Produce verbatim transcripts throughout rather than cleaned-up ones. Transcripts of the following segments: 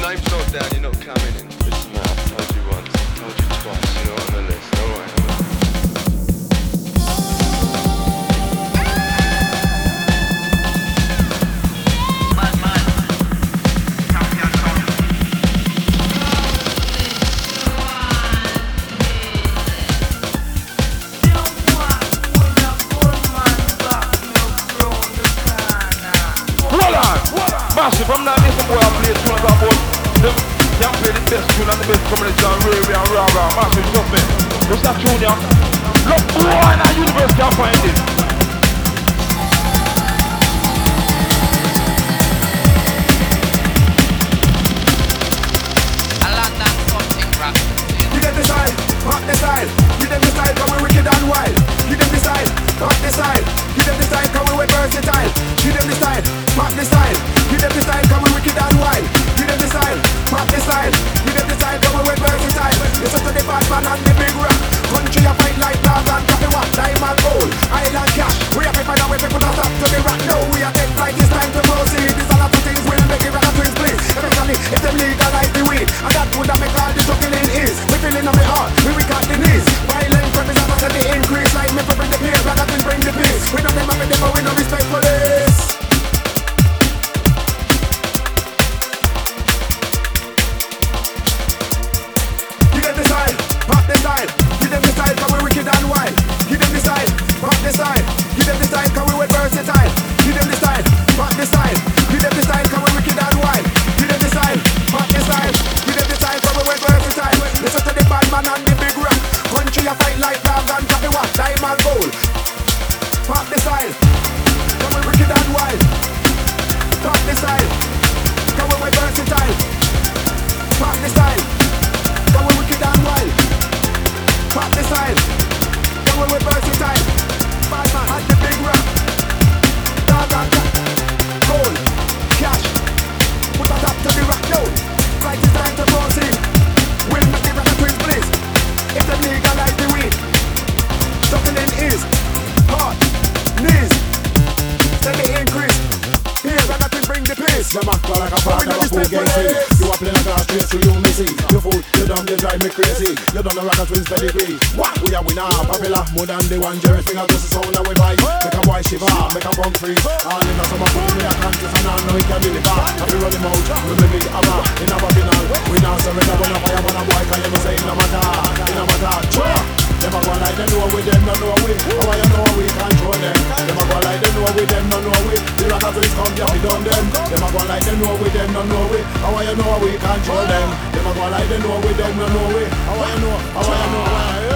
name's not down, you're not coming in. Listen, man, I've told you once, I've told you twice, you're not on the list, alright? Massive, I'm not listening boy, I play tune about them. Y'all play the best tune and the best comedy John Ray Ray and Raga. Massive, stop me. What's that tune, yeah? Look, boy, in our universe can't find it. A lot of something rap. You them decide, rock the style. You them decide, cause we wicked and wild. You them decide, rock the style. You them decide, cause we versatile. You them decide, rock the style. You them decide, cause we wicked and wild. You them decide, rock the style. You them decide, cause we versatile. Listen to the bad man and the big rock. Country a fight like dog and coffee what? Diamond gold, island cash. We have to find a way to put us up to the rock. No, we are take flight, it's time to proceed. These are the two things we'll make it rock twins, please. Eventually, if them legalize the weed, and that would make all the juggling is. We feeling on the heart, we we got the knees. Violent representatives and the increase. Like me for bring the peace, rather than bring the peace. We know them have it, but we no respect for this. You them decide, rock the style. You them decide, cause we wicked and wild. You them decide, rock the style. You them decide, cause we were versatile. You them decide, rock the style. You them decide, cause we wicked and wild. You them decide, rock the style. You them decide, cause we were versatile. Listen to the bad man and the big rock. Country a fight like dog and coffee what? Diamond gold. Rock the style. Cause we wicked and wild. Rock the style. Cause we were versatile. Rock the style. Cause we wicked and wild. Rock the style. Cause we were versatile. Bad man and the big rock. Dog and gold. Cash. Put us up to the rock now. Right, it's time to proceed. We'll make the rock twins please. If they legalize the weed, suckling is hard, knees, steady increase. Here, rock twins bring the peace. Them act like a part of a fool gazing. You are playing a glass straight through you missy. You fool, you dumb, you drive me crazy. You don't know rock and twins pedigree. What? We are winner, popular, more than the one. Jerry finger just the soul that we buy. Make a boy shiver, make a bum freeze. All in a summer, put me a contest and I know he can deliver. If you run him out, we may be hammer in our final. We now surrender when a fire, when a boy can you say in a matter, in a matter. Sure. Them a go like them know we, them no know we. How you know we control them? Them a go like them know we, them no know we. The rock and twins come, yeah we done them. Them a go like them know we, them no know we. How you know we control them? Them a go like them know we, them no know we. How you know? How you know?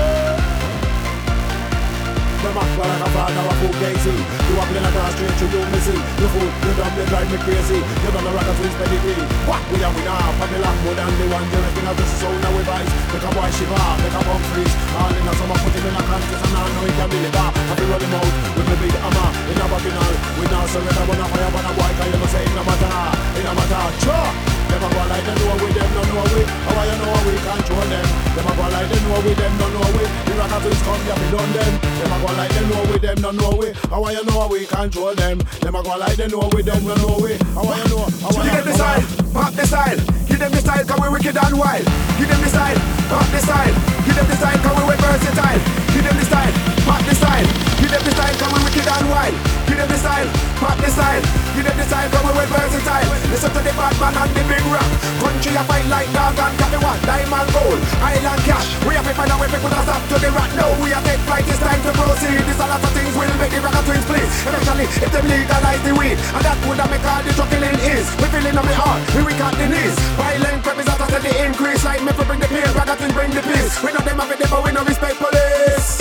Them act like a father of fool gazing. You a playing a glass straight to you missing. You fool, you dumb, you drive me crazy. You don't know rock and twins pedigree. What? We are winner, popular, more than the one. You're making a just soul now we vice. Make a boy shiver, make a bum freeze. All in a summer, put him in a contest and I know he can deliver. Happy run him out with me big hammer in a final. We now surrender when a fire, when a boy can you know say in a matter, in a matter. Sure. Them a go like them know we, them no know we. How you know we control them? Them a go like them know we, them no know we. The rock and twins come, yeah we done them. Them a go like them know we, them no know we. How you know we control them? Them a go like them know we, them no know we. How you know? How you know? Give them the style, rock the style. Give them the style, cause we wicked and wild. Give them the style, rock the style. Give them the style, cause we versatile. Give them the style, rock the style. Give them the style, cause we wicked and wild. Give them the style, rock the style. Give them the style, cause we versatile. Listen to the bad man and the big rock. Country a fight like dog and coffee what? Diamond gold, island cash. We have to find a way to put us up to the rock. No, we are take flight, it's time to proceed. These are lots of things we'll make the rock and twins please. Eventually, if them legalize the weed, and that would make all the juggling is. We feeling on the heart, we weak at the knees. Violent representatives and the increase. Like me for bring the peace, rock and twins bring the peace. We know them have it, but we no respect police.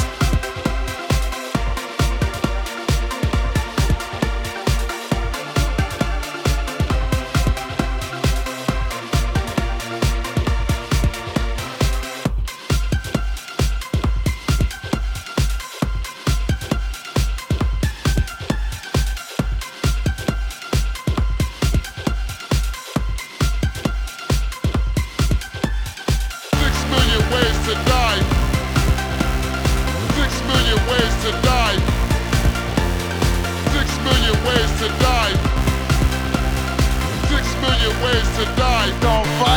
Six million ways to die.